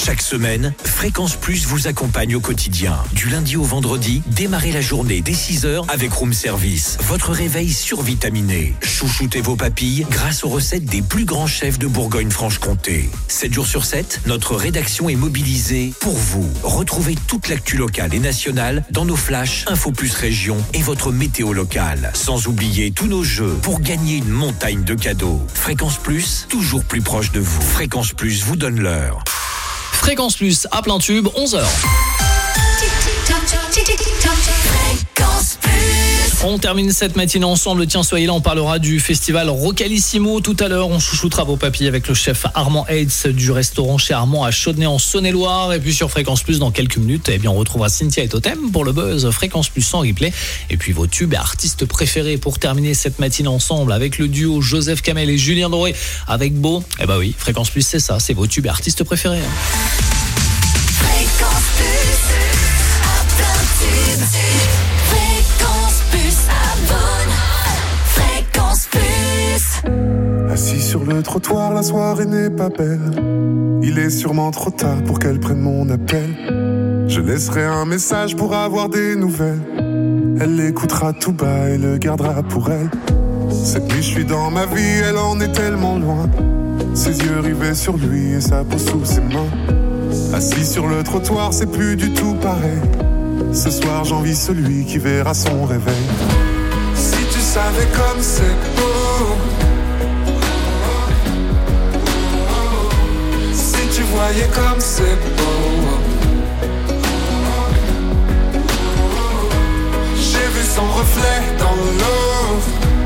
Chaque semaine, Fréquence Plus vous accompagne au quotidien. Du lundi au vendredi, démarrez la journée dès 6h avec Room Service. Votre réveil survitaminé. Chouchoutez vos papilles grâce aux recettes des plus grands chefs de Bourgogne-Franche-Comté. 7 jours sur 7, notre rédaction est mobilisée pour vous. Retrouvez toute l'actu locale et nationale dans nos flashs Info Plus Région et votre météo locale. Sans oublier tous nos jeux pour gagner une montagne de cadeaux. Fréquence Plus, toujours plus proche de vous. Fréquence Plus vous donne l'heure. Fréquence Plus à plein tube, 11h. On termine cette matinée ensemble. Tiens, soyez là, on parlera du festival Rocalissimo. Tout à l'heure, on chouchoutera vos papilles avec le chef Armand Heitz du restaurant chez Armand à Chaudenay en Saône-et-Loire. Et puis sur Fréquence Plus, dans quelques minutes, on retrouvera Cynthia et Totem pour le buzz Fréquence Plus en replay. Et puis vos tubes et artistes préférés pour terminer cette matinée ensemble avec le duo Joseph Kamel et Julien Doré avec Beau. Eh bah oui, Fréquence Plus, c'est ça, c'est vos tubes et artistes préférés. Fréquence Plus, à plein tube. Fréquence Plus, abonne. Fréquence Plus. Assis sur le trottoir, la soirée n'est pas belle. Il est sûrement trop tard pour qu'elle prenne mon appel. Je laisserai un message pour avoir des nouvelles. Elle l'écoutera tout bas et le gardera pour elle. Cette nuit je suis dans ma vie, elle en est tellement loin. Ses yeux rivés sur lui et sa peau sous ses mains. Assis sur le trottoir, c'est plus du tout pareil. Ce soir j'envie celui qui verra son réveil. Si tu savais comme c'est beau, si tu voyais comme c'est beau. J'ai vu son reflet dans l'eau.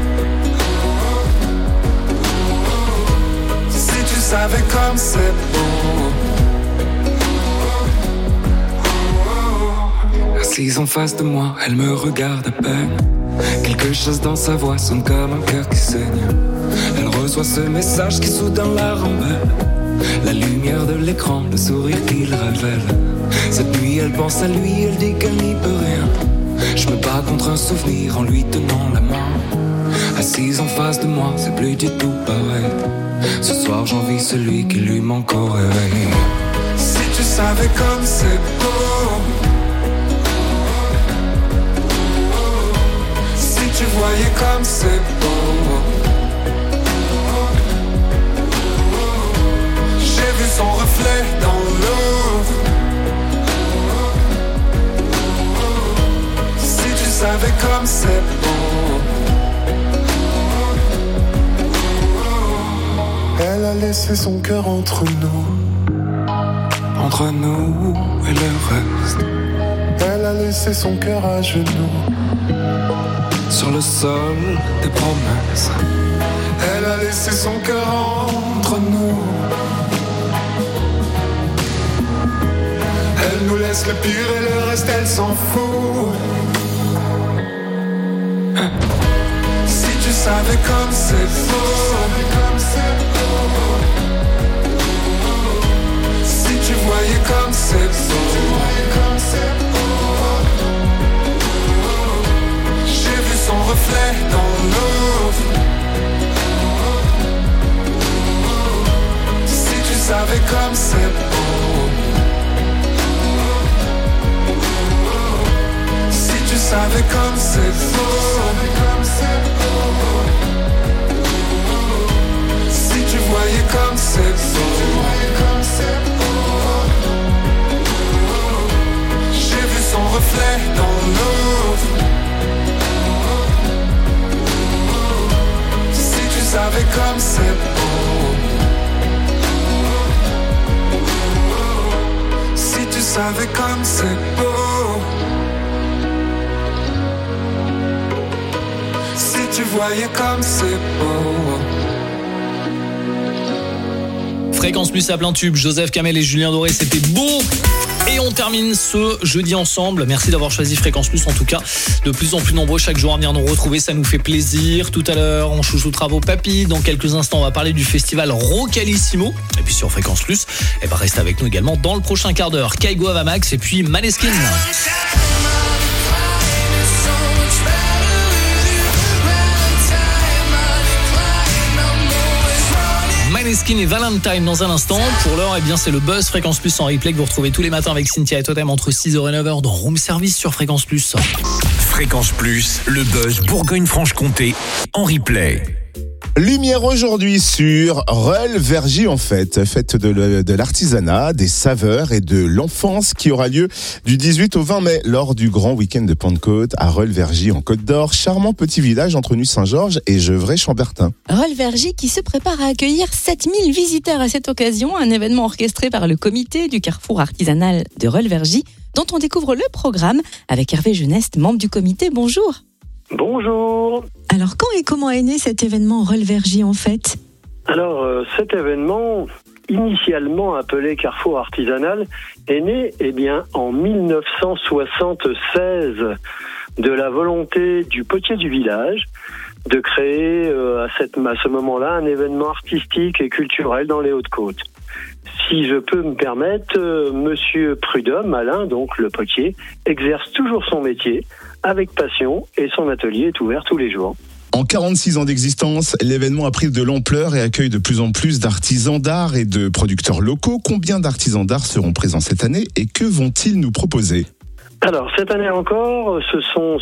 Si tu savais comme c'est beau. Assise en face de moi, elle me regarde à peine. Quelque chose dans sa voix sonne comme un cœur qui saigne. Elle reçoit ce message qui soudain la rembelle. La lumière de l'écran, le sourire qu'il révèle. Cette nuit elle pense à lui, elle dit qu'elle n'y peut rien. Je me bats contre un souvenir en lui tenant la main. Assise en face de moi, c'est plus du tout pareil. Ce soir j'envie celui qui lui manque au réveil. Si tu savais comme c'est beau, tu voyais comme c'est beau. J'ai vu son reflet dans l'eau. Si tu savais comme c'est beau. Elle a laissé son cœur entre nous et le reste. Elle a laissé son cœur à genoux sur le sol des promesses. Elle a laissé son cœur entre nous. Elle nous laisse le pire et le reste elle s'en fout. Si tu savais comme c'est beau. Si tu voyais comme c'est beau. Son reflet dans l'eau. Si tu savais comme c'est beau. Si tu savais comme c'est beau. Si tu voyais comme c'est beau. J'ai vu son reflet dans l'eau. Si tu savais comme c'est beau. Si tu savais comme c'est beau. Si tu voyais comme c'est beau. Fréquence Plus à plein tube, Joseph Kamel et Julien Doré, c'était beau. Et on termine ce jeudi ensemble. Merci d'avoir choisi Fréquence Plus en tout cas. De plus en plus nombreux chaque jour à venir nous retrouver, ça nous fait plaisir. Tout à l'heure, on chouchoutera vos papilles. Dans quelques instants, on va parler du festival Rocalissimo. Et puis sur Fréquence Plus, reste avec nous également dans le prochain quart d'heure. Kaigo Avamax et puis Maneskin. Måneskin et Valentine dans un instant. Pour l'heure, eh bien, c'est le Buzz Fréquence Plus en replay que vous retrouvez tous les matins avec Cynthia et Totem entre 6h et 9h dans Room Service sur Fréquence Plus. Fréquence Plus, le Buzz Bourgogne-Franche-Comté en replay. Lumière aujourd'hui sur Reul-Vergy en fête de l'artisanat, des saveurs et de l'enfance qui aura lieu du 18 au 20 mai lors du grand week-end de Pentecôte à Reul-Vergy en Côte d'Or, charmant petit village entre Nuit-Saint-Georges et Gevrey-Chambertin. Reul-Vergy qui se prépare à accueillir 7000 visiteurs à cette occasion, un événement orchestré par le comité du carrefour artisanal de Reul-Vergy dont on découvre le programme avec Hervé Geneste, membre du comité. Bonjour. Bonjour. Alors, quand et comment est né cet événement Reul-Vergy en fait ? Alors, cet événement, initialement appelé Carrefour Artisanal, est né en 1976 de la volonté du potier du village de créer à ce moment-là un événement artistique et culturel dans les Hautes-Côtes. Si je peux me permettre, Monsieur Prudhomme, Alain, donc le potier, exerce toujours son métier avec passion et son atelier est ouvert tous les jours. En 46 ans d'existence, l'événement a pris de l'ampleur et accueille de plus en plus d'artisans d'art et de producteurs locaux. Combien d'artisans d'art seront présents cette année et que vont-ils nous proposer ? Alors, cette année encore, ce sont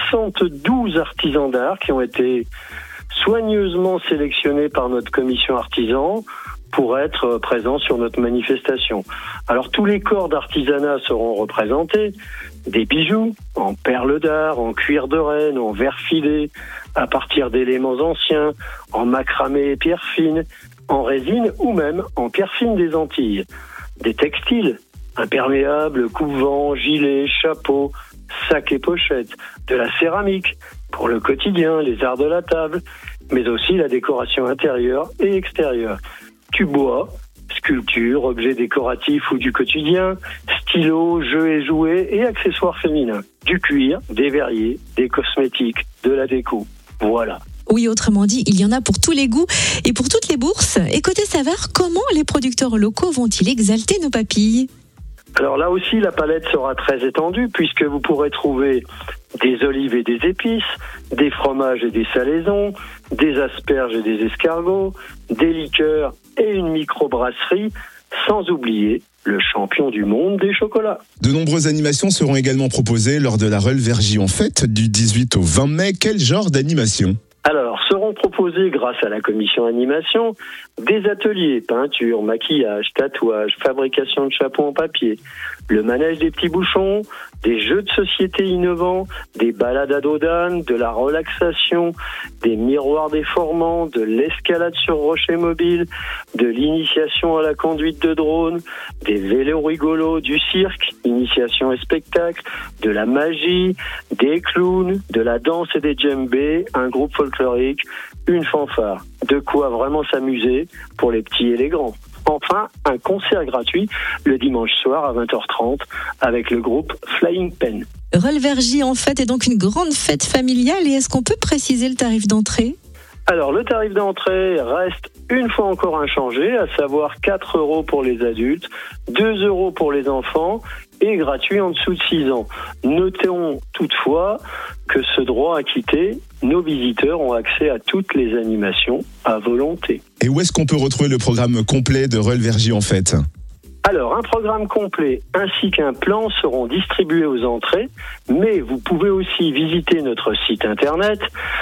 72 artisans d'art qui ont été soigneusement sélectionnés par notre commission artisan pour être présents sur notre manifestation. Alors, tous les corps d'artisanat seront représentés, des bijoux en perles d'art, en cuir de renne, en verre filé, à partir d'éléments anciens, en macramé et pierre fine, en résine ou même en pierre fine des Antilles. Des textiles, imperméables, coupe-vents, gilets, chapeaux, sacs et pochettes, de la céramique, pour le quotidien, les arts de la table, mais aussi la décoration intérieure et extérieure. Du bois, sculptures, objets décoratifs ou du quotidien, stylos, jeux et jouets et accessoires féminins. Du cuir, des verriers, des cosmétiques, de la déco. Voilà. Oui, autrement dit, il y en a pour tous les goûts et pour toutes les bourses. Et côté saveur, comment les producteurs locaux vont-ils exalter nos papilles ? Alors là aussi, la palette sera très étendue puisque vous pourrez trouver des olives et des épices, des fromages et des salaisons, des asperges et des escargots, des liqueurs et une microbrasserie, sans oublier le champion du monde des chocolats. De nombreuses animations seront également proposées lors de la Reul-Vergy en fête du 18 au 20 mai. Quel genre d'animation ? Alors, seront proposés, grâce à la commission animation, des ateliers, peinture, maquillage, tatouage, fabrication de chapeaux en papier, le manège des petits bouchons, des jeux de société innovants, des balades à dos d'âne, de la relaxation, des miroirs déformants, de l'escalade sur rocher mobile, de l'initiation à la conduite de drone, des vélos rigolos, du cirque, initiation et spectacle, de la magie, des clowns, de la danse et des djembés, un groupe folklorique, une fanfare. De quoi vraiment s'amuser pour les petits et les grands. Enfin, un concert gratuit le dimanche soir à 20h30 avec le groupe Flying Pen. Reul-Vergy en fête est donc une grande fête familiale et est-ce qu'on peut préciser le tarif d'entrée ? Alors, le tarif d'entrée reste une fois encore inchangé, à savoir 4 € pour les adultes, 2 € pour les enfants et gratuit en dessous de 6 ans. Notons toutefois que ce droit acquitté, nos visiteurs ont accès à toutes les animations à volonté. Et où est-ce qu'on peut retrouver le programme complet de Reul-Vergy en fête ? Alors, un programme complet ainsi qu'un plan seront distribués aux entrées, mais vous pouvez aussi visiter notre site internet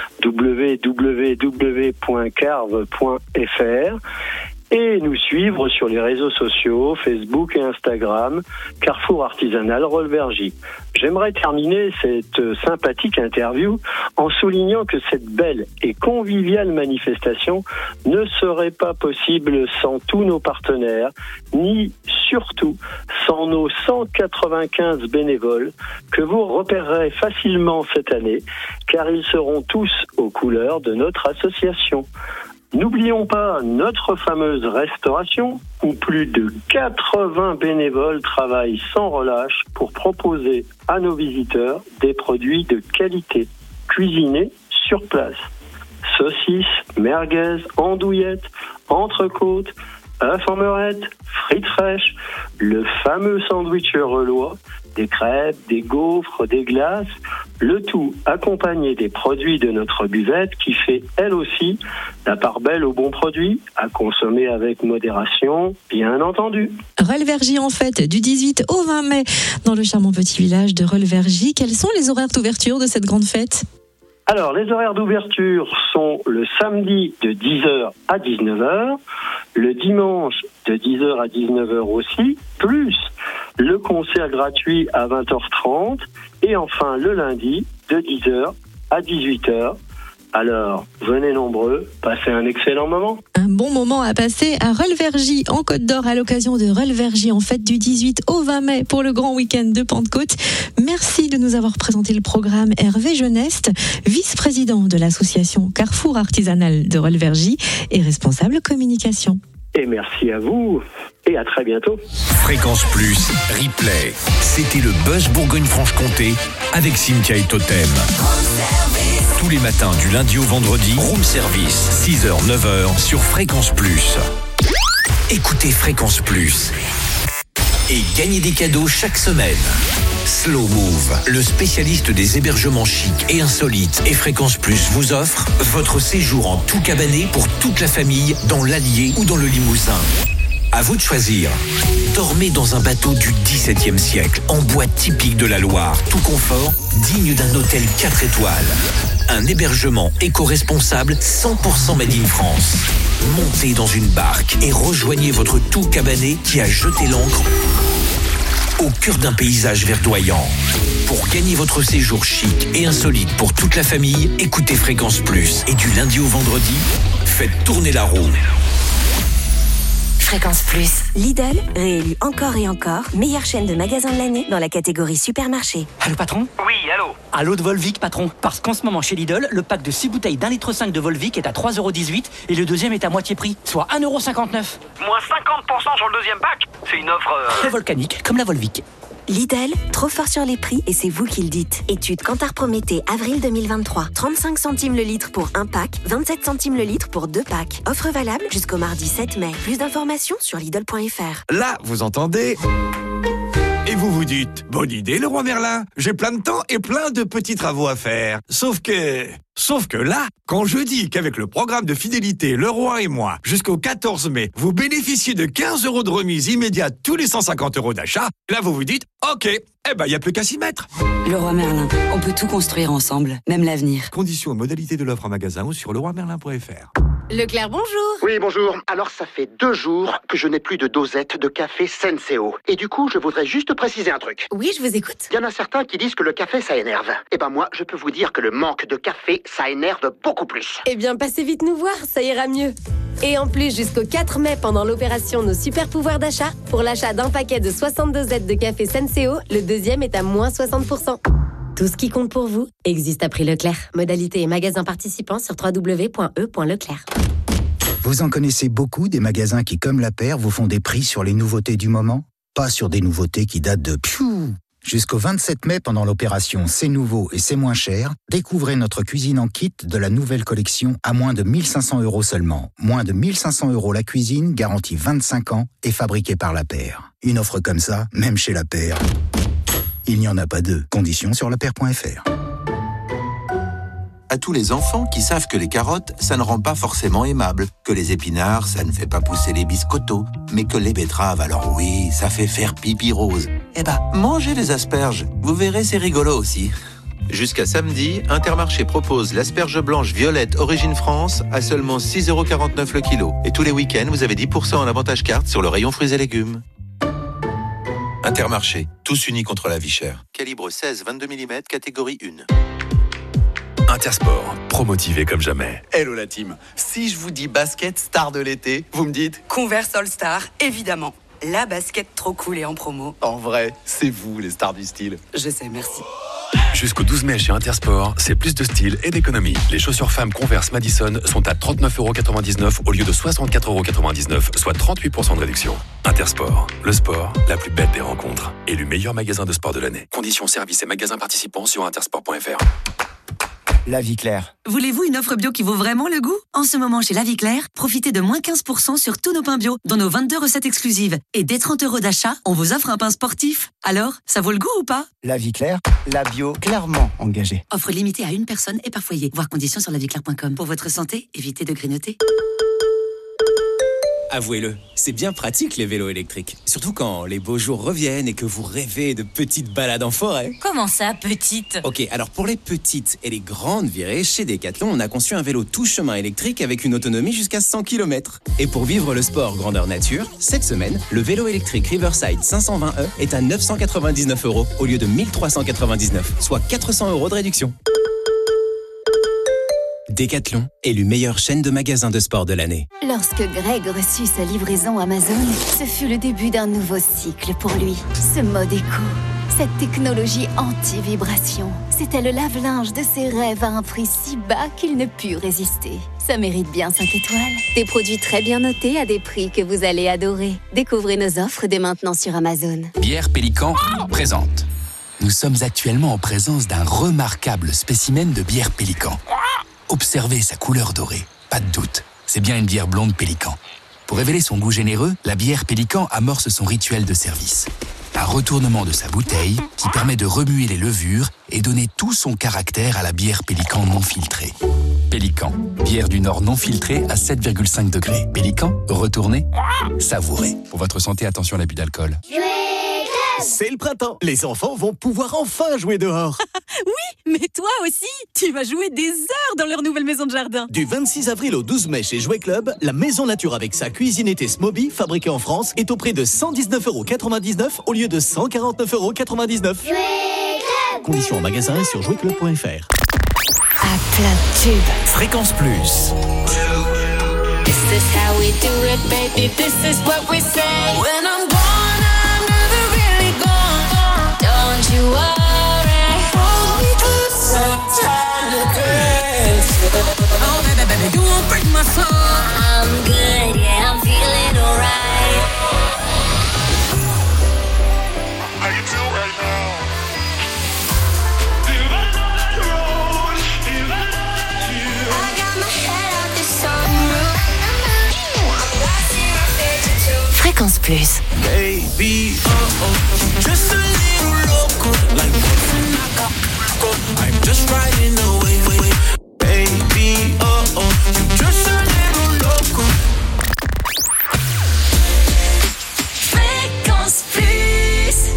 www.carve.fr et nous suivre sur les réseaux sociaux, Facebook et Instagram, Carrefour Artisanal Reul-Vergy. J'aimerais terminer cette sympathique interview en soulignant que cette belle et conviviale manifestation ne serait pas possible sans tous nos partenaires, ni surtout sans nos 195 bénévoles que vous repérerez facilement cette année, car ils seront tous aux couleurs de notre association. N'oublions pas notre fameuse restauration où plus de 80 bénévoles travaillent sans relâche pour proposer à nos visiteurs des produits de qualité, cuisinés sur place. Saucisses, merguez, andouillettes, entrecôtes, œufs en meurette, frites fraîches, le fameux sandwich relois, des crêpes, des gaufres, des glaces, le tout accompagné des produits de notre buvette qui fait elle aussi la part belle aux bons produits, à consommer avec modération, bien entendu. Rolvergy en fête du 18 au 20 mai dans le charmant petit village de Rolvergy. Quels sont les horaires d'ouverture de cette grande fête ? Alors, les horaires d'ouverture sont le samedi de 10h à 19h, le dimanche de 10h à 19h aussi, plus le concert gratuit à 20h30 et enfin le lundi de 10h à 18h. Alors, venez nombreux, passez un excellent moment. Un bon moment à passer à Rolvergy en Côte d'Or à l'occasion de Rolvergy en fête du 18 au 20 mai pour le grand week-end de Pentecôte. Merci de nous avoir présenté le programme Hervé Geneste, vice-président de l'association Carrefour Artisanal de Rolvergy et responsable communication. Et merci à vous et à très bientôt. Fréquence Plus, replay. C'était le Buzz Bourgogne-Franche-Comté avec Cynthia et Totem. Tous les matins du lundi au vendredi, room service, 6h, 9h sur Fréquence Plus. Écoutez Fréquence Plus et gagnez des cadeaux chaque semaine. Slow Move, le spécialiste des hébergements chics et insolites, et Fréquence Plus vous offre votre séjour en tout cabané pour toute la famille dans l'Allier ou dans le Limousin. À vous de choisir. Dormez dans un bateau du XVIIe siècle, en bois typique de la Loire, tout confort, digne d'un hôtel 4 étoiles. Un hébergement éco-responsable 100% made in France. Montez dans une barque et rejoignez votre tout cabané qui a jeté l'ancre au cœur d'un paysage verdoyant. Pour gagner votre séjour chic et insolite pour toute la famille, écoutez Fréquence Plus. Et du lundi au vendredi, faites tourner la roue. Fréquence Plus. Lidl, réélu encore et encore, meilleure chaîne de magasins de l'année dans la catégorie supermarché. Allô patron ? Oui, allô. Allô de Volvic patron. Parce qu'en ce moment chez Lidl, le pack de 6 bouteilles d'1,5 litre de Volvic est à 3,18€ et le deuxième est à moitié prix, soit 1,59€. Moins 50% sur le deuxième pack. C'est une offre... Très volcanique, comme la Volvic. Lidl, trop fort sur les prix et c'est vous qui le dites. Étude Kantar Prométhée, avril 2023. 35 centimes le litre pour un pack, 27 centimes le litre pour 2 packs. Offre valable jusqu'au mardi 7 mai. Plus d'informations sur Lidl.fr. Là, vous entendez ? Et vous vous dites, bonne idée, Leroy Merlin. J'ai plein de temps et plein de petits travaux à faire. Sauf que là, quand je dis qu'avec le programme de fidélité Leroy et moi, jusqu'au 14 mai, vous bénéficiez de 15 € de remise immédiate tous les 150 € d'achat, là vous vous dites, ok, il n'y a plus qu'à s'y mettre. Leroy Merlin, on peut tout construire ensemble, même l'avenir. Conditions et modalités de l'offre en magasin ou sur leroymerlin.fr. Leclerc, bonjour. Oui, bonjour. Alors, ça fait 2 jours que je n'ai plus de dosette de café Senseo. Et du coup, je voudrais juste préciser un truc. Oui, je vous écoute. Il y en a certains qui disent que le café, ça énerve. Eh ben moi, je peux vous dire que le manque de café, ça énerve beaucoup plus. Eh bien, passez vite nous voir, ça ira mieux. Et en plus, jusqu'au 4 mai, pendant l'opération Nos Super Pouvoirs d'achat, pour l'achat d'un paquet de 62 dosettes de café Senseo, le deuxième est à moins 60%. Tout ce qui compte pour vous existe à prix Leclerc. Modalité et magasins participants sur www.e.leclerc. Vous en connaissez beaucoup des magasins qui, comme La Paire, vous font des prix sur les nouveautés du moment ? Pas sur des nouveautés qui datent de pfiou. Jusqu'au 27 mai, pendant l'opération C'est nouveau et c'est moins cher, découvrez notre cuisine en kit de la nouvelle collection à moins de 1 500 € seulement. Moins de 1 500 € la cuisine, garantie 25 ans et fabriquée par La Paire. Une offre comme ça, même chez La Paire, il n'y en a pas deux. Conditions sur lapaire.fr. À tous les enfants qui savent que les carottes, ça ne rend pas forcément aimable, que les épinards, ça ne fait pas pousser les biscottos, mais que les betteraves, alors oui, ça fait faire pipi rose. Eh ben, mangez les asperges, vous verrez, c'est rigolo aussi. Jusqu'à samedi, Intermarché propose l'asperge blanche violette Origine France à seulement 6,49€ le kilo. Et tous les week-ends, vous avez 10% en avantage carte sur le rayon fruits et légumes. Intermarché, tous unis contre la vie chère. Calibre 16-22 mm, catégorie 1. Intersport, pro-motivé comme jamais. Hello la team, si je vous dis basket star de l'été, vous me dites Converse All-Star, évidemment. La basket trop cool et en promo. En vrai, c'est vous les stars du style. Je sais, merci. Jusqu'au 12 mai chez Intersport, c'est plus de style et d'économie. Les chaussures femmes Converse Madison sont à 39,99€ au lieu de 64,99€, soit 38% de réduction. Intersport, le sport, la plus belle des rencontres. Élu meilleur magasin de sport de l'année. Conditions, services et magasins participants sur intersport.fr. La Vie Claire. Voulez-vous une offre bio qui vaut vraiment le goût ? En ce moment, chez La Vie Claire, profitez de moins 15% sur tous nos pains bio, dont nos 22 recettes exclusives. Et dès 30 € d'achat, on vous offre un pain sportif. Alors, ça vaut le goût ou pas ? La Vie Claire, la bio clairement engagée. Offre limitée à une personne et par foyer. Voir conditions sur laviclaire.com. Pour votre santé, évitez de grignoter. Avouez-le, c'est bien pratique les vélos électriques. Surtout quand les beaux jours reviennent et que vous rêvez de petites balades en forêt. Comment ça, petite ? Ok, alors pour les petites et les grandes virées, chez Decathlon, on a conçu un vélo tout chemin électrique avec une autonomie jusqu'à 100 km. Et pour vivre le sport grandeur nature, cette semaine, le vélo électrique Riverside 520e est à 999 € au lieu de 1399, soit 400 € de réduction. Decathlon, élu meilleure chaîne de magasins de sport de l'année. Lorsque Greg reçut sa livraison Amazon, ce fut le début d'un nouveau cycle pour lui. Ce mode éco, cette technologie anti-vibration, c'était le lave-linge de ses rêves à un prix si bas qu'il ne put résister. Ça mérite bien 5 étoiles. Des produits très bien notés à des prix que vous allez adorer. Découvrez nos offres dès maintenant sur Amazon. Bière Pélican présente. Nous sommes actuellement en présence d'un remarquable spécimen de bière Pélican. Observez sa couleur dorée, pas de doute, c'est bien une bière blonde Pélican. Pour révéler son goût généreux, la bière Pélican amorce son rituel de service. Un retournement de sa bouteille qui permet de remuer les levures et donner tout son caractère à la bière Pélican non filtrée. Pélican, bière du Nord non filtrée à 7,5 degrés. Pélican, retournez, savourez. Pour votre santé, attention à l'abus d'alcool. C'est le printemps. Les enfants vont pouvoir enfin jouer dehors. Oui, mais toi aussi, tu vas jouer des heures dans leur nouvelle maison de jardin. Du 26 avril au 12 mai chez Jouet Club, la maison nature avec sa cuisinette Smoby, fabriquée en France, est au prix de 119,99 € au lieu de 149,99 €. Conditions en magasin et sur jouetclub.fr. À plein de tubes. Fréquence Plus. This is how we do it, baby. This is what we say. When I'm gone, I'm never really gone. Don't you worry. Hold me close. Time to dance. Oh, baby, baby, you won't break my soul. I'm good, yeah, I'm feeling alright. How you feel right now? Fréquence Plus. Baby, just a little loco, like in Acapulco. I'm just riding away, baby, you just a little loco. Fréquence Plus.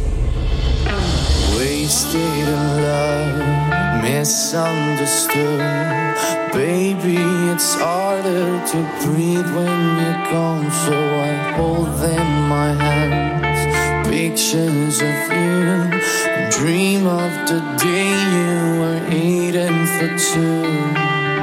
Wasted in love, misunderstood. Baby, it's harder to breathe when you're gone, so I hold in my hands pictures of you. Dream of the day you were eating for two.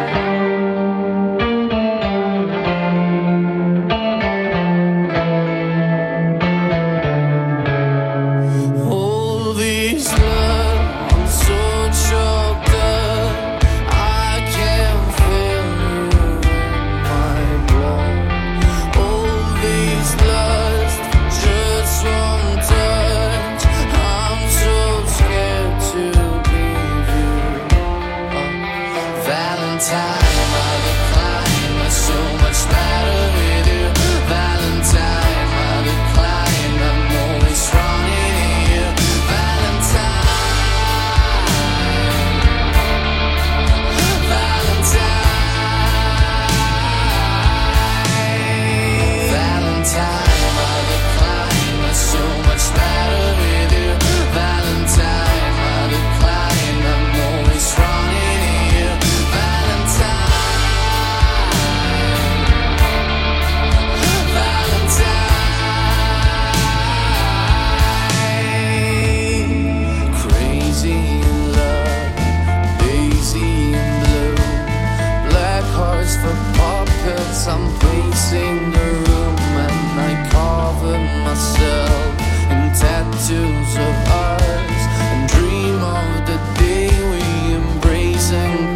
I'm pacing the room and I cover myself in tattoos of ours and dream of the day we embrace and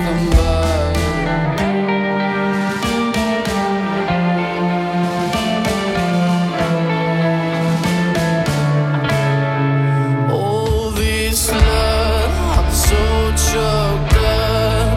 combine. All this love, I'm so choked up.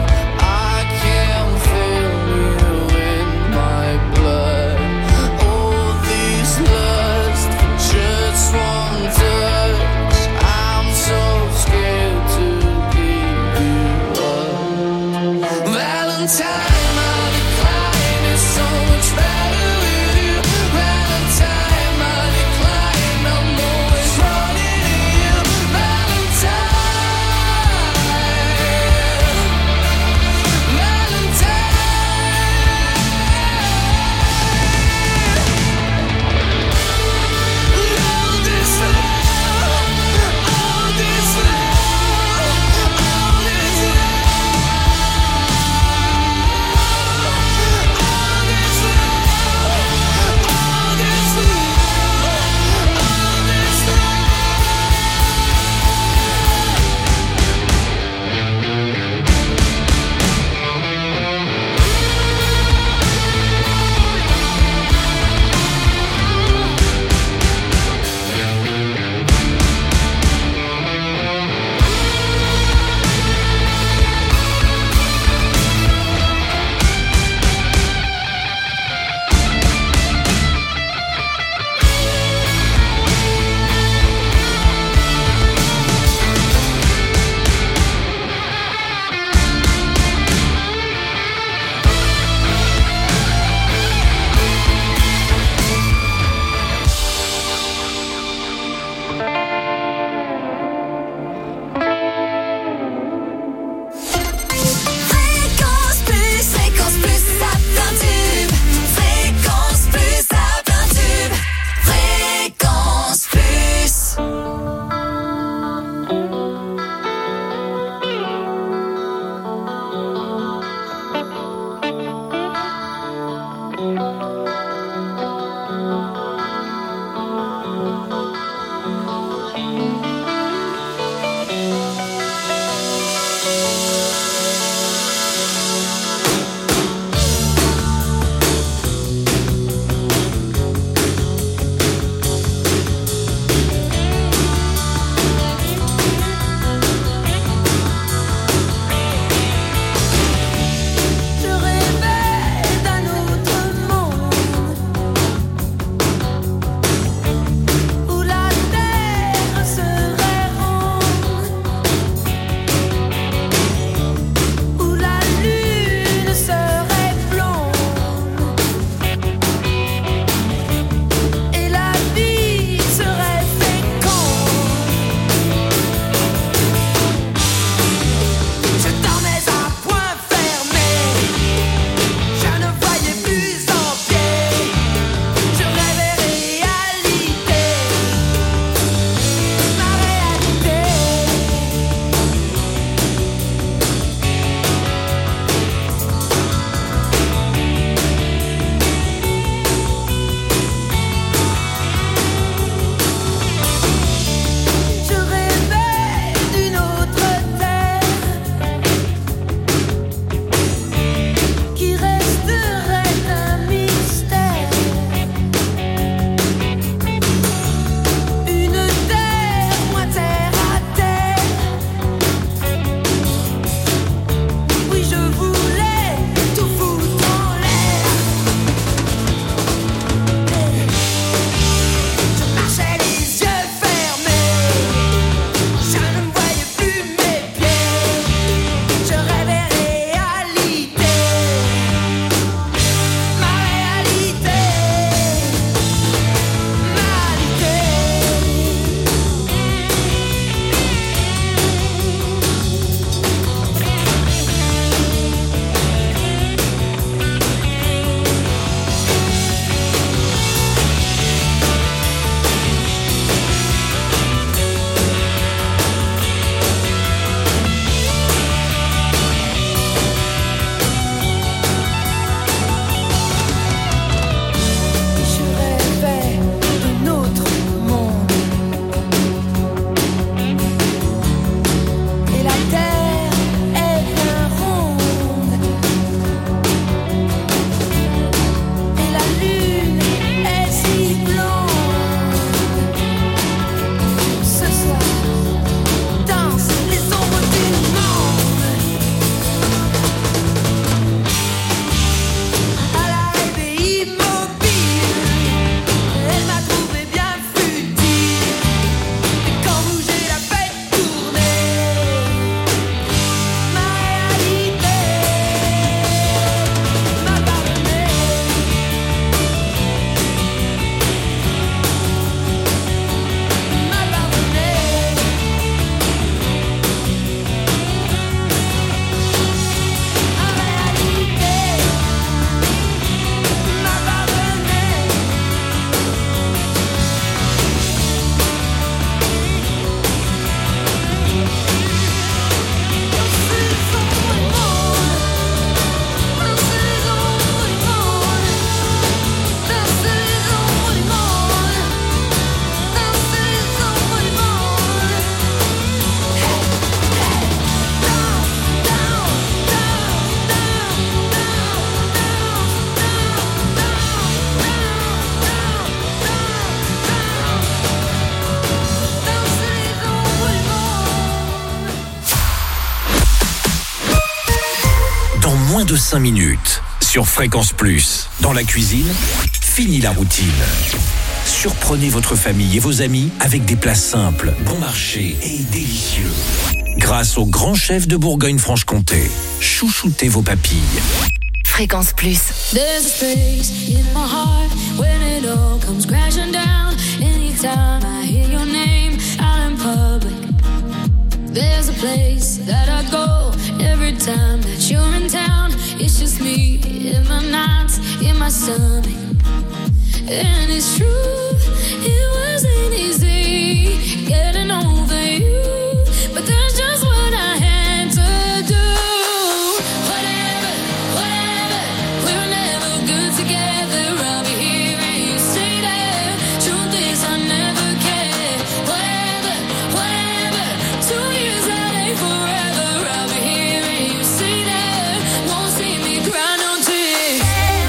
moins de 5 minutes. Sur Fréquence Plus. Dans la cuisine, fini la routine. Surprenez votre famille et vos amis avec des plats simples, bon marché et délicieux. Grâce au grand chef de Bourgogne-Franche-Comté. Chouchoutez vos papilles. Fréquence Plus. There's a space in my heart when it all comes crashing down. Anytime I hear your name out in public. There's a place that I go every time that you're in town. It's just me in my nights, in my stomach. And it's true, it wasn't easy getting over you. But that's just what I had to do. Whatever, we're never good together. I'll be here and you say that. Truth is I never cared. Whatever, 2 years that ain't forever. I'll be here and you say that. Won't see me cry no tears.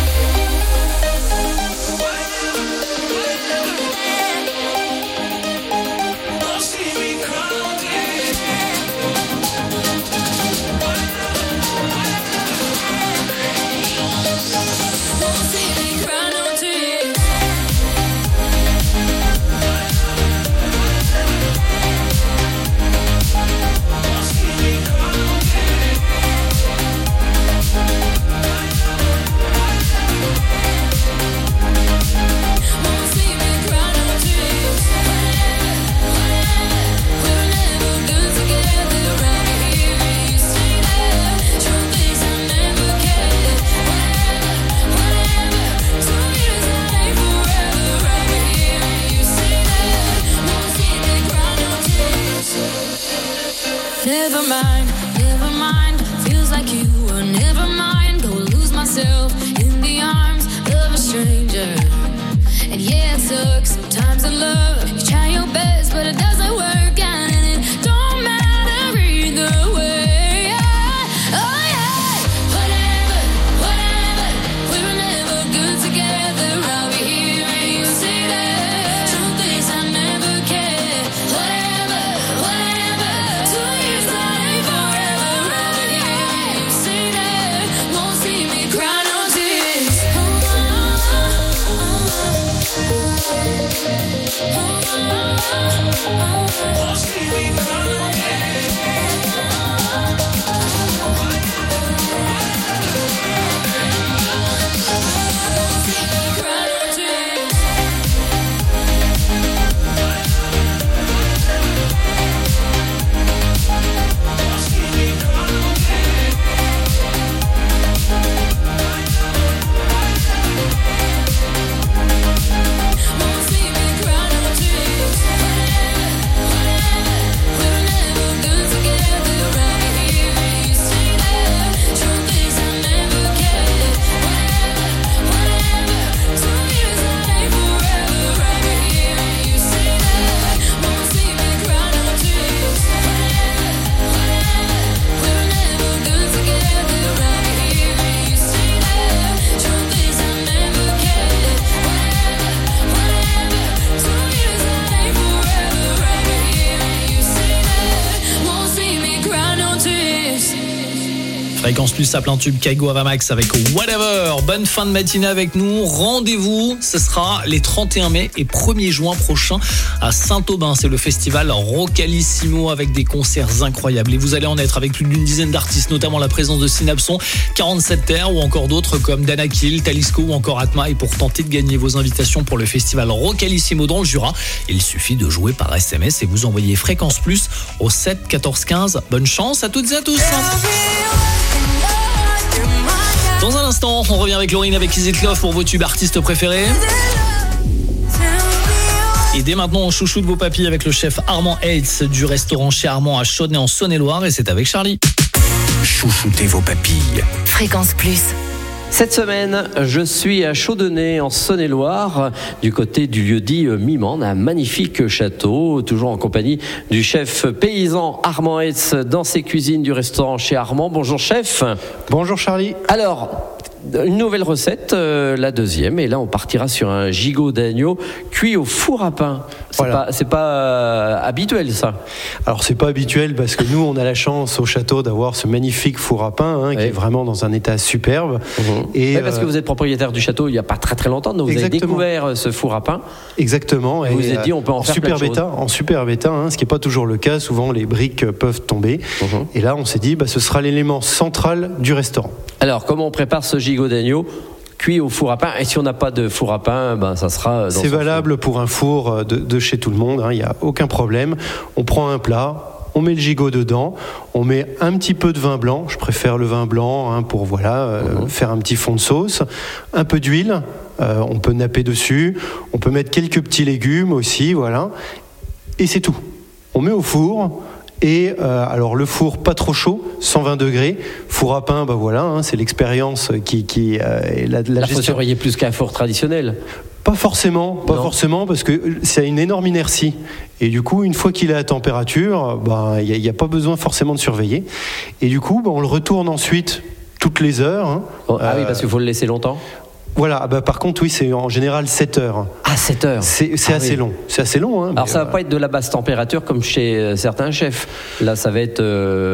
Won't see me cry no tears. Won't see me cry no tears. Never mind, feels like you were never mine. Go lose myself in the arms of a stranger. And yeah, it sucks sometimes in love. You try your best, but it doesn't work out. And it don't matter either way. Oh yeah, whatever, we were never good together. I'll be here and you say that. Truth is I never cared. Whatever, 2 years that ain't forever. I'll be here and you say that. Won't see me cry no tears. Won't see me cry no Fréquence Plus à plein tube, Kaigo Avamax avec Whatever. Bonne fin de matinée avec nous. Rendez-vous, ce sera les 31 mai et 1er juin prochains à Saint-Aubin. C'est le festival Rocalissimo avec des concerts incroyables. Et vous allez en être avec plus d'une dizaine d'artistes, notamment la présence de Synapson, 47 Terres ou encore d'autres comme Danakil, Talisco ou encore Atma. Et pour tenter de gagner vos invitations pour le festival Rocalissimo dans le Jura, il suffit de jouer par SMS et vous envoyez Fréquence Plus au 7 14 15. Bonne chance à toutes et à tous. Dans un instant, on revient avec Laurine avec Is It Love pour vos tubes artistes préférés. Et dès maintenant, on chouchoute vos papilles avec le chef Armand Hates du restaurant chez Armand à Chaudenay en Saône-et-Loire. Et c'est avec Charlie. Chouchoutez vos papilles. Fréquence Plus. Cette semaine, je suis à Chaudenay en Saône-et-Loire, du côté du lieu-dit Mimande, un magnifique château, toujours en compagnie du chef paysan Armand Hates dans ses cuisines du restaurant chez Armand. Bonjour chef. Bonjour Charlie. Alors, une nouvelle recette, la deuxième, et là on partira sur un gigot d'agneau cuit au four à pain. C'est pas habituel ça. Alors c'est pas habituel parce que nous on a la chance au château d'avoir ce magnifique four à pain qui est vraiment dans un état superbe. Et parce que vous êtes propriétaire du château il n'y a pas très longtemps, donc vous avez découvert ce four à pain. Exactement. Et vous vous êtes dit on peut en faire plein de choses. En super bêta, ce qui n'est pas toujours le cas. Souvent les briques peuvent tomber. Et là on s'est dit ce sera l'élément central du restaurant. Alors comment on prépare ce gigot d'agneau cuit au four à pain? Et si on n'a pas de four à pain, ça sera dans C'est valable pour un four de chez tout le monde, il n'y a aucun problème. On prend un plat, on met le gigot dedans, on met un petit peu de vin blanc, je préfère le vin blanc pour faire un petit fond de sauce, un peu d'huile, on peut napper dessus, on peut mettre quelques petits légumes aussi, et c'est tout. On met au four. Et alors le four pas trop chaud, 120 degrés, four à pain, c'est l'expérience qui est la gestion. Faut surveiller plus qu'un four traditionnel. Pas forcément, parce que ça a une énorme inertie. Et du coup, une fois qu'il est à température, il n'y a pas besoin forcément de surveiller. Et du coup, on le retourne ensuite toutes les heures. Oui, parce qu'il faut le laisser longtemps. Voilà, par contre, oui, c'est en général 7 heures. Ah, 7 heures. C'est assez long. C'est assez long. Alors, ça va pas être de la basse température comme chez certains chefs. Là, ça va être...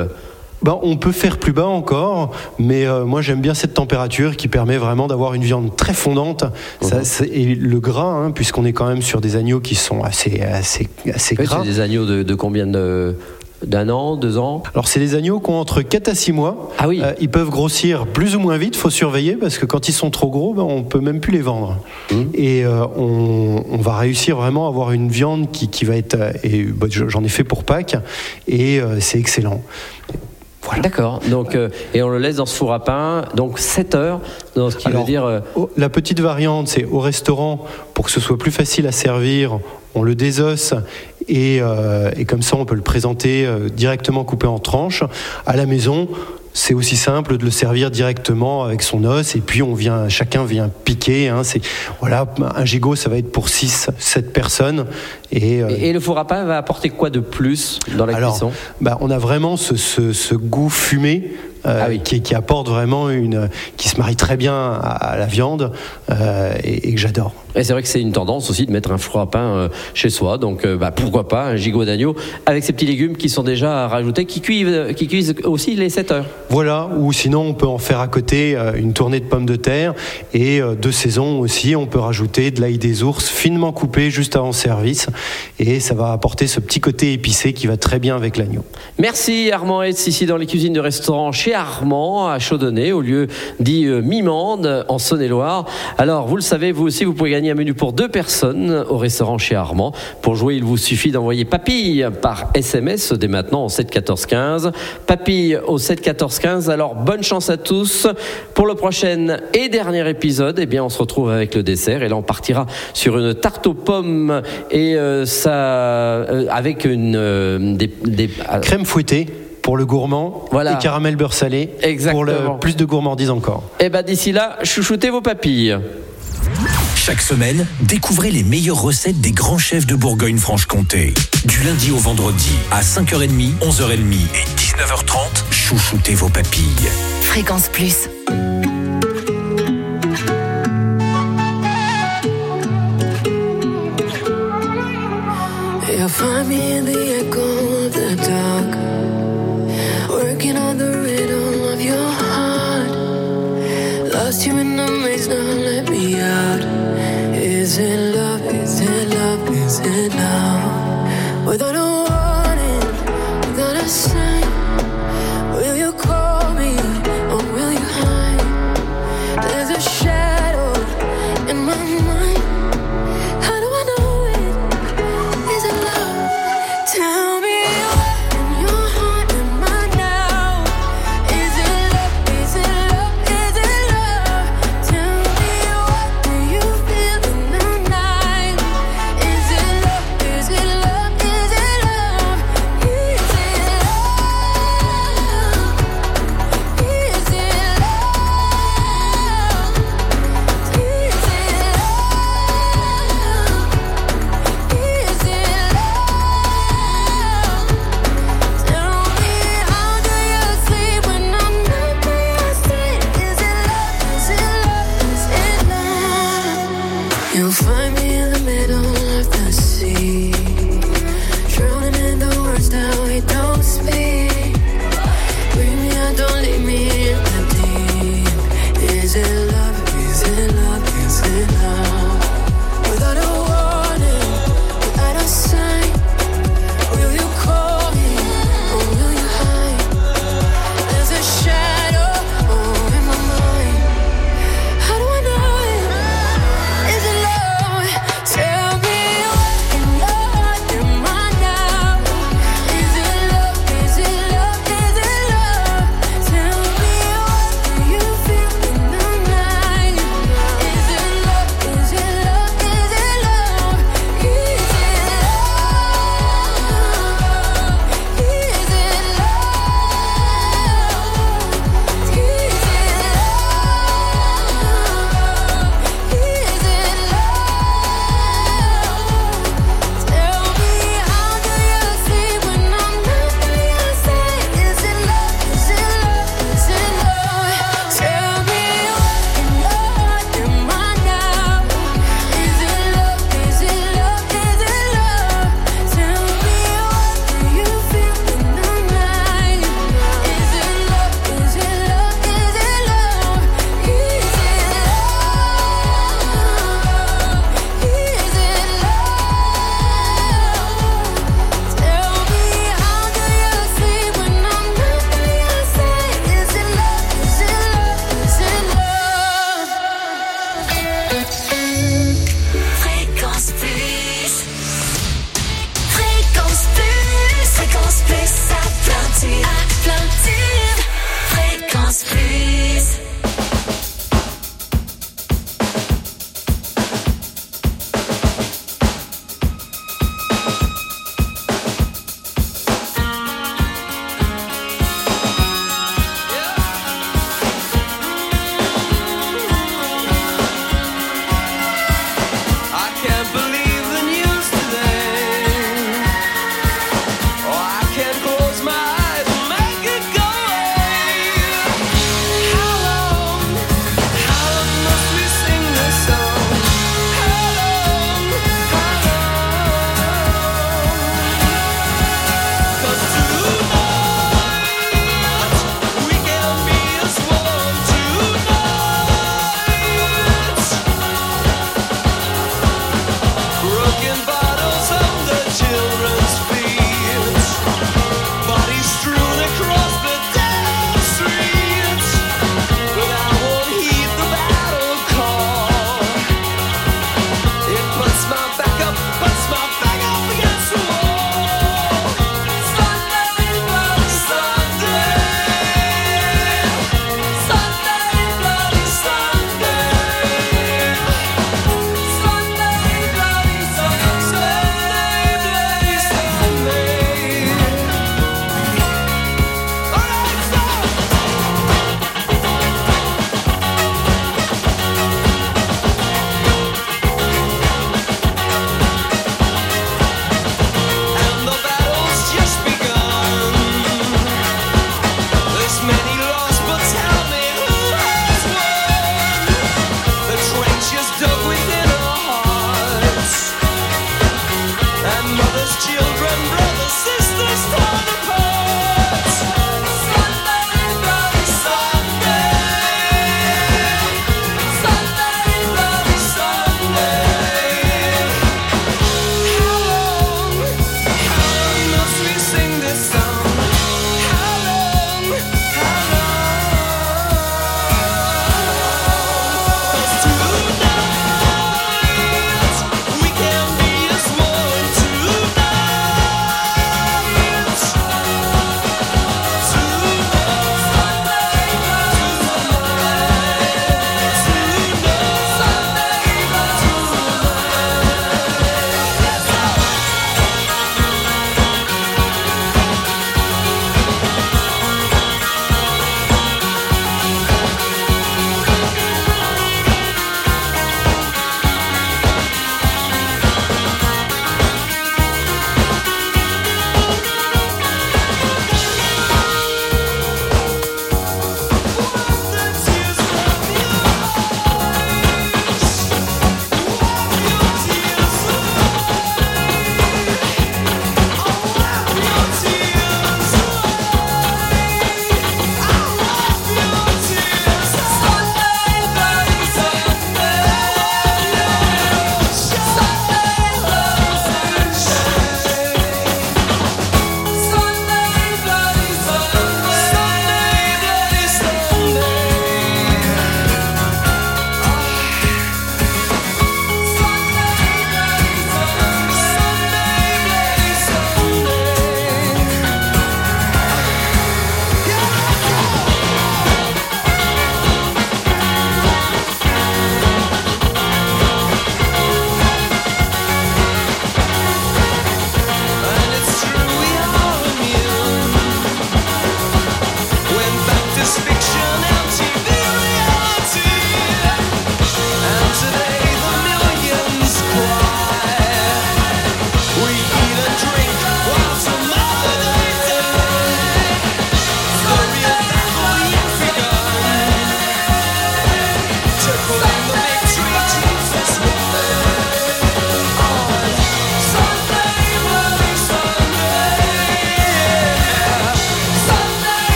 on peut faire plus bas encore, mais moi j'aime bien cette température qui permet vraiment d'avoir une viande très fondante. Et le gras, puisqu'on est quand même sur des agneaux qui sont assez gras. C'est des agneaux de combien d'un an, 2 ans? Alors c'est des agneaux qui ont entre 4 à 6 mois. Ah oui. Ils peuvent grossir plus ou moins vite, il faut surveiller parce que quand ils sont trop gros, on peut même plus les vendre. Et on va réussir vraiment à avoir une viande qui va être... j'en ai fait pour Pâques et c'est excellent. Voilà. D'accord. Donc, et on le laisse dans ce four à pain, donc 7 heures. Donc, ce qui veut dire... La petite variante, c'est au restaurant, pour que ce soit plus facile à servir, on le désosse et comme ça on peut le présenter directement coupé en tranches. À la maison, c'est aussi simple de le servir directement avec son os et puis chacun vient piquer. Un gigot, ça va être pour 6-7 personnes. Et le four à pain va apporter quoi de plus dans la cuisson? On a vraiment ce goût fumé. Qui apporte vraiment qui se marie très bien à la viande et que j'adore. Et c'est vrai que c'est une tendance aussi de mettre un four à pain chez soi, donc pourquoi pas un gigot d'agneau avec ces petits légumes qui sont déjà rajoutés, qui cuisent aussi les 7 heures. Voilà, ou sinon on peut en faire à côté une tournée de pommes de terre et de saison aussi, on peut rajouter de l'ail des ours finement coupé juste avant service et ça va apporter ce petit côté épicé qui va très bien avec l'agneau. Merci Armand Hetz, ici dans les cuisines de restaurant chez Armand à Chaudonnet, au lieu dit Mimande en Saône-et-Loire. Alors vous le savez, vous aussi vous pouvez gagner un menu pour 2 personnes au restaurant chez Armand. Pour jouer, il vous suffit d'envoyer papille par SMS dès maintenant au 7 14 15. Papille au 7 14 15. Alors bonne chance à tous. Pour le prochain et dernier épisode, on se retrouve avec le dessert et là on partira sur une tarte aux pommes et avec une crème fouettée pour le gourmand et caramel beurre salé. Exactement. Pour plus de gourmandise encore. Et d'ici là, chouchoutez vos papilles. Chaque semaine, découvrez les meilleures recettes des grands chefs de Bourgogne-Franche-Comté. Du lundi au vendredi, à 5h30, 11h30 et 19h30, chouchoutez vos papilles. Fréquence Plus. You'll find me in the echo of the dark, working on the rhythm of your heart. Lost you in the maze, now let me out. Is it love? Is it love? Is it now? Without a warning, without a sign, will you call me or will you hide? There's a shadow in my mind. How do I know it? Is it love? Tell me what in your heart am I now? Is it love? Is it love? Is it love? Tell me what do you feel in the night? Is it love? Is it love? Is it love?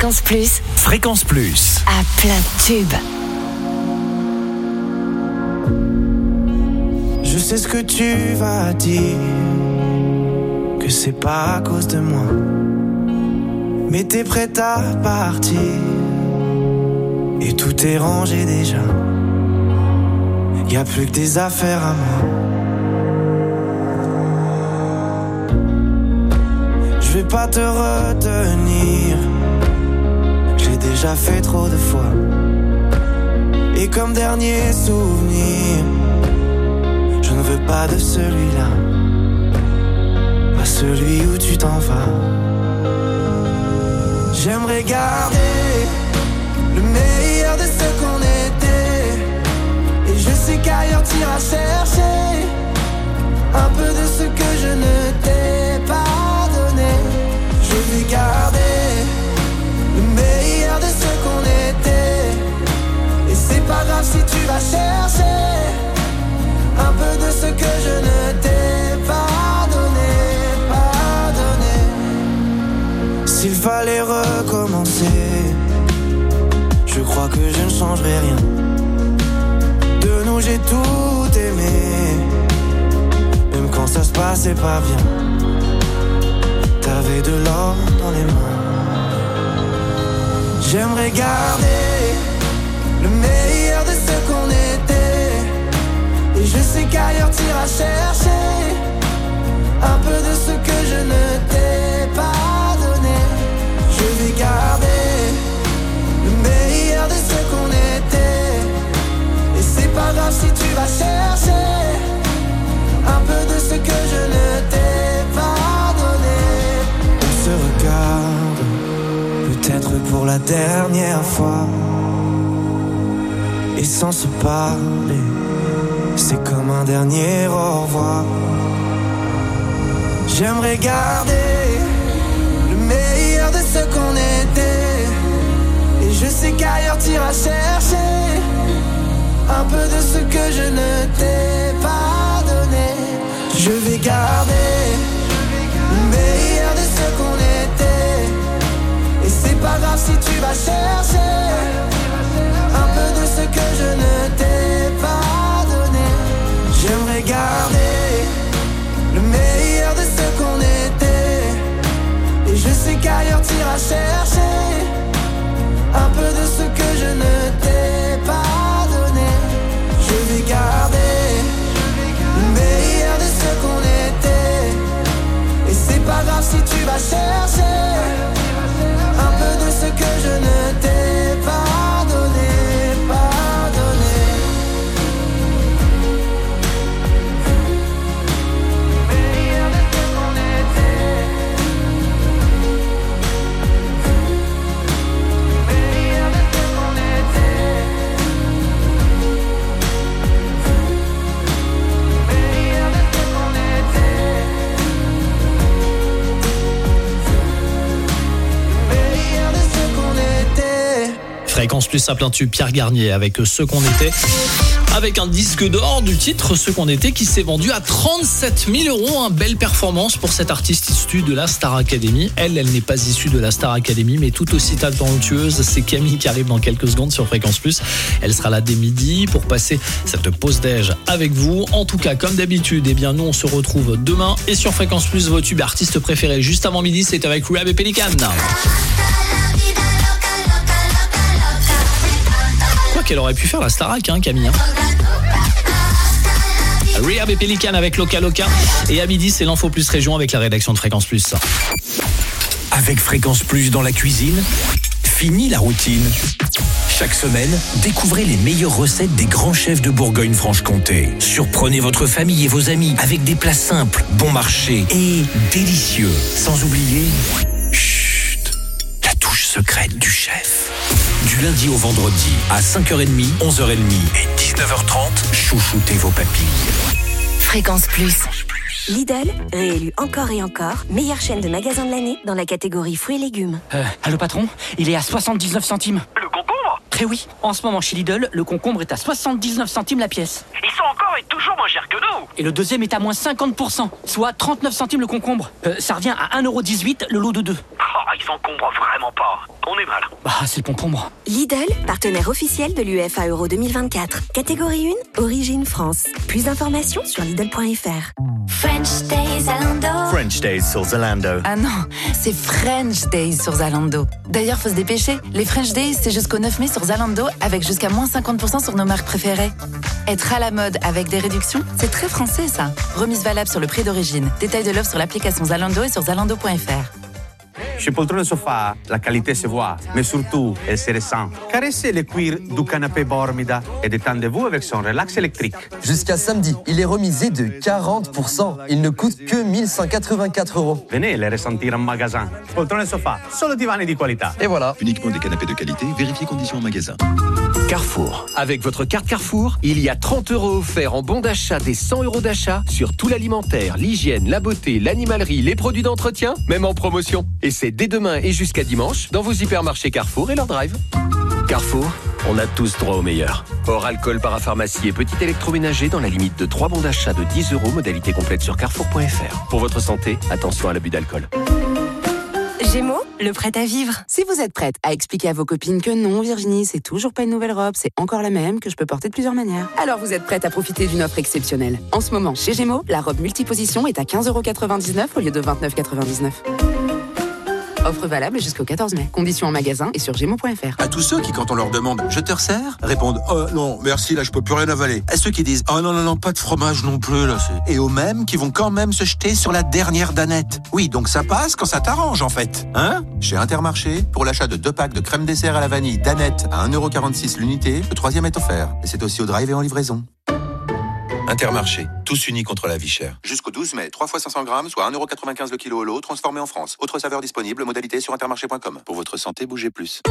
Fréquence Plus. Fréquence Plus. À plein de tubes. Je sais ce que tu vas dire, que c'est pas à cause de moi, mais t'es prête à partir, et tout est rangé déjà. Y a plus que des affaires à moi. Je vais pas te retenir, j'ai déjà fait trop de fois. Et comme dernier souvenir, je ne veux pas de celui-là, pas celui où tu t'en vas. J'aimerais garder le meilleur de ce qu'on était, et je sais qu'ailleurs t'iras chercher un peu de ce que je ne t'ai pas donné. Je vais garder le meilleur de ce qu'on était, et c'est pas grave si tu vas chercher un peu de ce que je ne t'ai pas donné, pas donné. S'il fallait recommencer, je crois que je ne changerai rien. De nous j'ai tout aimé, même quand ça se passait pas bien. T'avais de l'or dans les mains. J'aimerais garder le meilleur de ce qu'on était, et je sais qu'ailleurs t'iras chercher un peu de ce que je ne t'ai pas donné. Je vais garder le meilleur de ce qu'on était, et c'est pas grave si tu vas chercher un peu de ce que je ne t'ai pas donné. On se regarde, peut-être pour la dernière fois, et sans se parler, c'est comme un dernier au revoir. J'aimerais garder le meilleur de ce qu'on était, et je sais qu'ailleurs t'iras chercher un peu de ce que je ne t'ai pas donné. Je vais garder le meilleur de ce qu'on était, et c'est pas grave si tu vas chercher un peu de ce que je ne t'ai pas donné. J'aimerais garder le meilleur de ce qu'on était, et je sais qu'ailleurs t'iras chercher un peu de ce que je ne t'ai pas donné. Je vais garder le meilleur de ce qu'on était, et c'est pas grave si tu vas chercher un peu de ce que je ne t'ai pas donné, pas donné. Fréquence Plus à plein tube, Pierre Garnier avec Ce qu'on était, avec un disque d'or du titre Ce qu'on était qui s'est vendu à 37 000 €. Une belle performance pour cette artiste issue de la Star Academy. Elle n'est pas issue de la Star Academy, mais tout aussi talentueuse. C'est Camille qui arrive dans quelques secondes sur Fréquence Plus. Elle sera là dès midi pour passer cette pause déj avec vous. En tout cas, comme d'habitude, eh bien, nous on se retrouve demain, et sur Fréquence Plus, vos tubes artistes préférés juste avant midi, c'est avec Rehab et Pelican. Qu'elle aurait pu faire la Starac, hein, Camille. Rehab et Pelican avec Loca Loca. Et à midi, c'est l'Info Plus Région avec la rédaction de Fréquence Plus. Avec Fréquence Plus dans la cuisine, fini la routine. Chaque semaine, découvrez les meilleures recettes des grands chefs de Bourgogne-Franche-Comté. Surprenez votre famille et vos amis avec des plats simples, bon marché et délicieux. Sans oublier, chut, la touche secrète du chef. Du lundi au vendredi, à 5h30, 11h30 et 19h30, chouchoutez vos papilles. Fréquence Plus. Lidl, réélu encore et encore, meilleure chaîne de magasins de l'année dans la catégorie fruits et légumes. Allô patron, il est à 79 centimes. Le concombre ? Eh oui, en ce moment chez Lidl, le concombre est à 79 centimes la pièce. Ils sont encore et toujours moins chers que nous. Et le deuxième est à moins 50%, soit 39 centimes le concombre. Ça revient à 1,18 € le lot de 2. Oh, il s'encombre vraiment pas. On est mal. Bah, c'est le concombre. Lidl, partenaire officiel de l'UEFA Euro 2024. Catégorie 1, origine France. Plus d'informations sur Lidl.fr. French Days Zalando. French Days sur Zalando. Ah non, c'est French Days sur Zalando. D'ailleurs, faut se dépêcher. Les French Days, c'est jusqu'au 9 mai sur Zalando avec jusqu'à moins 50% sur nos marques préférées. Être à la mode avec des réductions, c'est très français ça. Remise valable sur le prix d'origine. Détail de l'offre sur l'application Zalando et sur zalando.fr. Chez Poltrone Sofa, la qualité se voit, mais surtout, elle se ressent. Caressez le cuir du canapé Bormida et détendez-vous avec son relax électrique. Jusqu'à samedi, il est remisé de 40%. Il ne coûte que 1184 €. Venez les ressentir en magasin. Poltrone Sofa, solo divani di qualità. Et voilà. Uniquement des canapés de qualité, vérifiez conditions en magasin. Carrefour. Avec votre carte Carrefour, il y a 30 € offerts en bon d'achat des 100 € d'achat sur tout l'alimentaire, l'hygiène, la beauté, l'animalerie, les produits d'entretien, même en promotion. Et c'est dès demain et jusqu'à dimanche dans vos hypermarchés Carrefour et leur drive. Carrefour, on a tous droit au meilleur. Hors alcool, parapharmacie et petit électroménager dans la limite de 3 bons d'achat de 10 €, modalité complète sur carrefour.fr. Pour votre santé, attention à l'abus d'alcool. Gémeaux, le prêt à vivre. Si vous êtes prête à expliquer à vos copines que non, Virginie, c'est toujours pas une nouvelle robe, c'est encore la même, que je peux porter de plusieurs manières, alors vous êtes prête à profiter d'une offre exceptionnelle. En ce moment, chez Gémeaux, la robe multiposition est à 15,99 € au lieu de 29,99 €. Offre valable jusqu'au 14 mai. Conditions en magasin et sur gémeaux.fr. À tous ceux qui, quand on leur demande « Je te resserre ?» répondent « Oh non, merci, là je peux plus rien avaler ». À ceux qui disent « Oh non, pas de fromage non plus, là c'est... » Et aux mêmes qui vont quand même se jeter sur la dernière danette. Oui, donc ça passe quand ça t'arrange en fait. Hein ? Chez Intermarché, pour l'achat de 2 packs de crème dessert à la vanille danette à 1,46 € l'unité, le 3e est offert. Et c'est aussi au drive et en livraison. Intermarché, tous unis contre la vie chère. Jusqu'au 12 mai, 3 fois 500 grammes, soit 1,95 € le kilo au lot, transformé en France. Autre saveur disponible, modalité sur intermarché.com. Pour votre santé, bougez plus.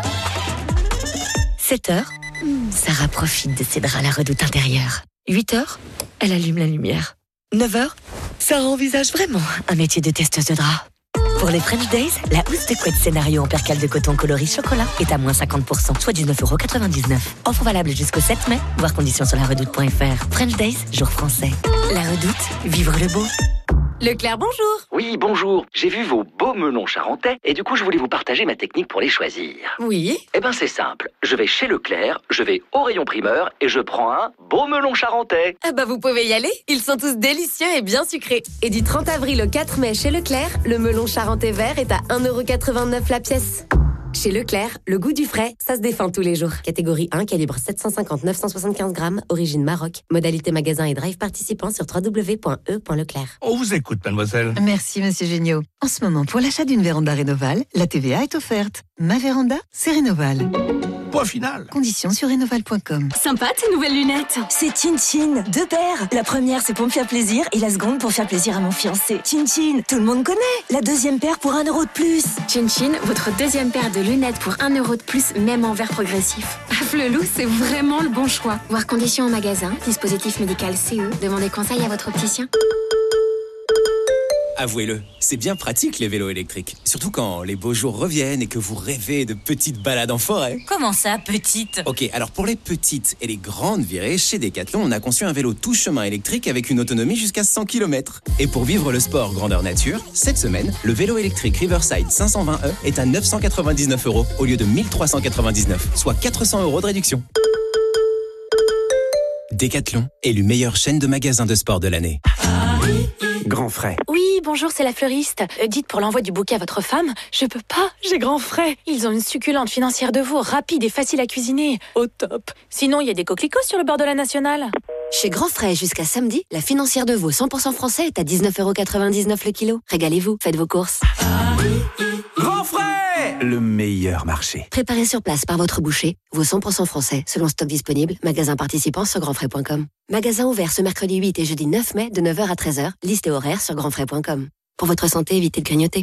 7h, Sarah profite de ses draps à la redoute intérieure. 8h, elle allume la lumière. 9h, Sarah envisage vraiment un métier de testeuse de draps. Pour les French Days, la housse de couette scénario en percale de coton coloris chocolat est à moins 50%, soit 19,99 €. Offre valable jusqu'au 7 mai, voir conditions sur laredoute.fr. French Days, jour français. La Redoute, vivre le beau. Leclerc, bonjour. Oui, bonjour. J'ai vu vos beaux melons charentais et du coup, je voulais vous partager ma technique pour les choisir. Oui. Eh ben, c'est simple. Je vais chez Leclerc, je vais au rayon primeur et je prends un beau melon charentais. Ah bah vous pouvez y aller. Ils sont tous délicieux et bien sucrés. Et du 30 avril au 4 mai chez Leclerc, le melon charentais vert est à 1,89 € la pièce. Chez Leclerc, le goût du frais, ça se défend tous les jours. Catégorie 1, calibre 750-975 grammes, origine Maroc. Modalité magasin et drive participant sur www.e.leclerc. On vous écoute, mademoiselle. Merci, monsieur Géniaud. En ce moment, pour l'achat d'une véranda Rénoval, la TVA est offerte. Ma véranda, c'est Rénoval. Point final. Conditions sur rénoval.com. Sympa tes nouvelles lunettes. C'est Chin Chin, 2 paires. La première, c'est pour me faire plaisir et la seconde pour faire plaisir à mon fiancé. Chin Chin, tout le monde connaît. La deuxième paire pour 1 € de plus. Chin Chin, votre deuxième paire de lunettes pour 1 € de plus, même en verre progressif. Flelou, c'est vraiment le bon choix. Voir conditions en magasin, dispositif médical CE. Demandez conseil à votre opticien. Avouez-le, c'est bien pratique les vélos électriques. Surtout quand les beaux jours reviennent et que vous rêvez de petites balades en forêt. Comment ça, petite ? Ok, alors pour les petites et les grandes virées, chez Decathlon, on a conçu un vélo tout chemin électrique avec une autonomie jusqu'à 100 km. Et pour vivre le sport grandeur nature, cette semaine, le vélo électrique Riverside 520e est à 999 € au lieu de 1399, soit 400 € de réduction. Decathlon, élu meilleure chaîne de magasins de sport de l'année. Grand frais. Oui, bonjour, c'est la fleuriste. Dites pour l'envoi du bouquet à votre femme, je peux pas, j'ai grand frais. Ils ont une succulente financière de veau, rapide et facile à cuisiner. Au top. Sinon, il y a des coquelicots sur le bord de la Nationale. Chez Grand Frais, jusqu'à samedi, la financière de veau 100% français est à 19,99 € le kilo. Régalez-vous, faites vos courses. Grand frais, le meilleur marché. Préparé sur place par votre boucher, veau 100% français, selon stock disponible, magasin participant sur grandfrais.com. Magasin ouvert ce mercredi 8 et jeudi 9 mai de 9h à 13h, liste et horaire sur grandfrais.com. Pour votre santé, évitez de grignoter.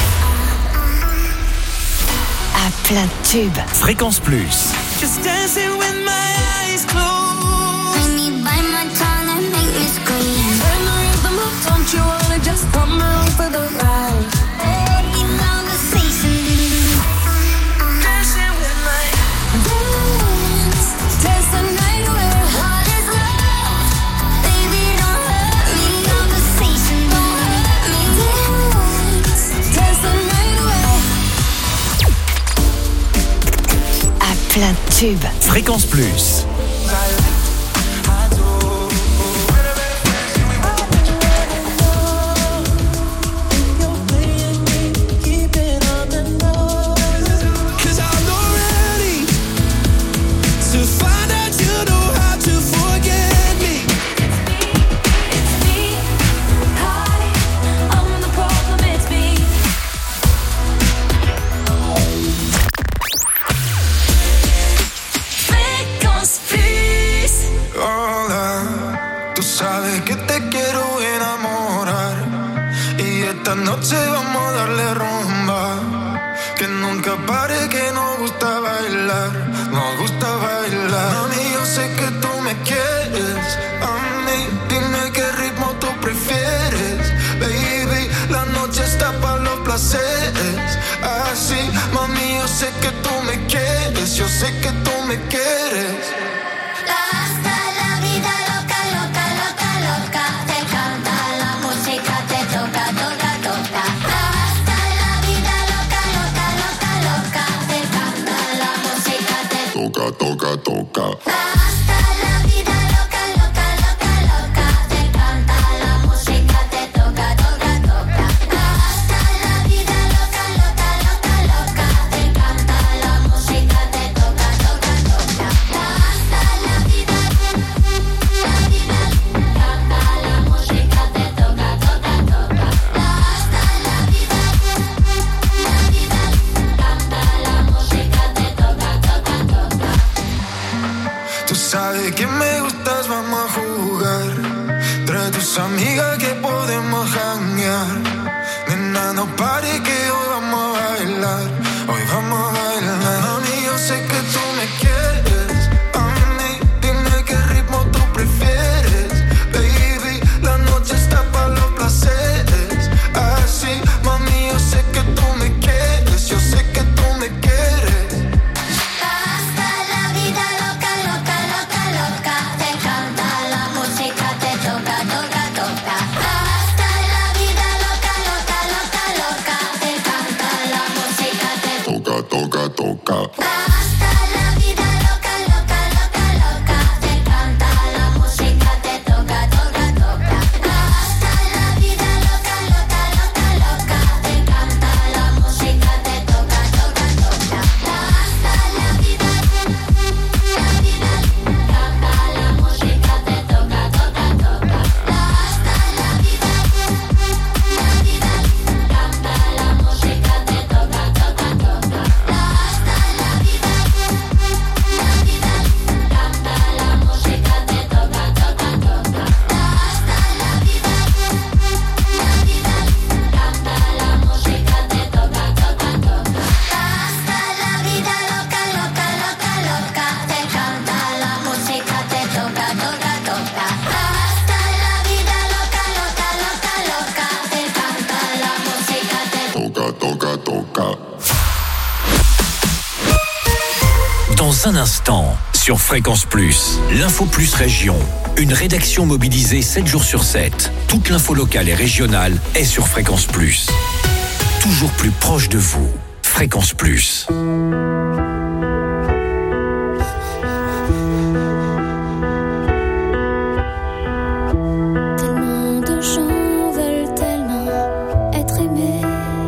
À plein de tubes. Fréquence Plus. Just dancing with my eyes closed. Bring me by my tongue and make me scream. Turn the rhythm up, don't you wanna just come along for the ride? You know the station. Dancing with my dance, dance the night away. What is love? Baby, don't hurt me. Conversation, don't hurt me. Dance, dance the night away. tube. Fréquence Plus. Esta noche vamos a darle rumba, que nunca pare, que nos gusta bailar, nos gusta bailar. Mami, yo sé que tú me quieres, a mí, dime qué ritmo tú prefieres. Baby, la noche está para los placeres, así, mami, yo sé que tú me quieres, yo sé que tú me quieres. Toca, toca. Hasta la vida loca, loca, loca, loca. Te canta la música, te toca, toca, toca. Hasta la vida loca, loca, loca, loca. Te canta la música, te toca, toca, toca. Hasta la vida, canta la música, te toca, toca, toca. Hasta la vida, canta la música, te toca, toca, toca. Tú sabes que me gustas, vamos a jugar. Trae tus amigas que podemos janguear. Nena, no pare que hoy vamos a bailar. Hoy vamos a bailar. Mami, yo sé que tú me quieres. A mí, dime qué ritmo tú prefieres. Baby, la noche está para los placeres. Así, mami, yo sé que tú me quieres. Yo sé que tú me quieres. Hasta la vida loca, loca, loca, loca. Te canta la música, te toca, toca, toca. Hasta la vida loca, loca, loca, loca. Te canta la música, te toca, toca, toca. Hasta la vida loca, loca, loca, loca. Te canta la música, te toca, toca, toca. Hasta la vida loca, loca, loca, loca. Te canta la música, te toca, toca, toca. Hasta la vida, canta la música, te toca, toca, toca. Hasta la vida, canta la música, te toca, toca, toca. Hasta la vida, canta la música, te toca, toca, toca. Hasta la vida, canta la música, te toca, toca, toca. Hasta la vida loca, loca, loca, loca. Te canta la música, te toca, toca, toca. Hasta la vida loca, loca, loca, loca. Te canta la música, te toca, toca, toca. Dans un instant, sur Fréquence Plus, l'Info Plus Région. Une rédaction mobilisée 7 jours sur 7. Toute l'info locale et régionale est sur Fréquence Plus. Toujours plus proche de vous. Fréquence Plus. Tellement de gens veulent tellement être aimés.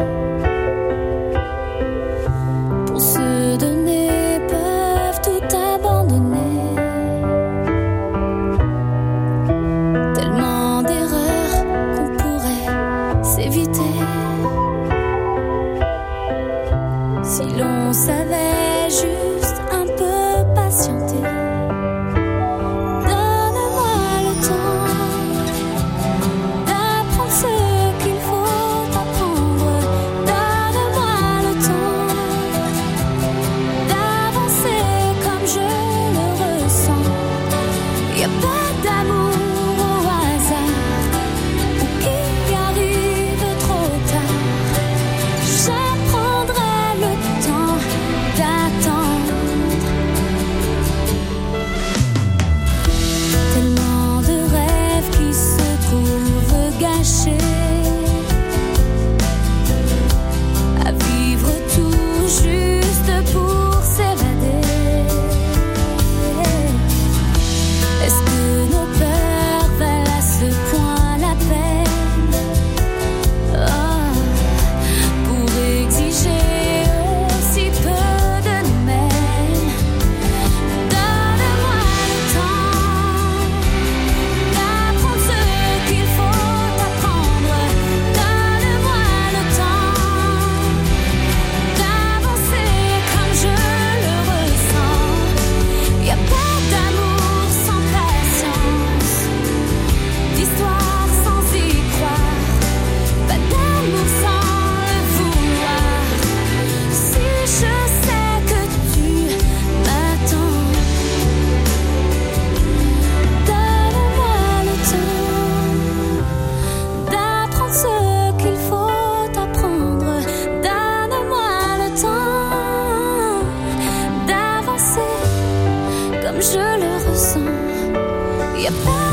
Pour se donner, peuvent tout abandonner. Tellement d'erreurs qu'on pourrait s'éviter. Si l'on savait You're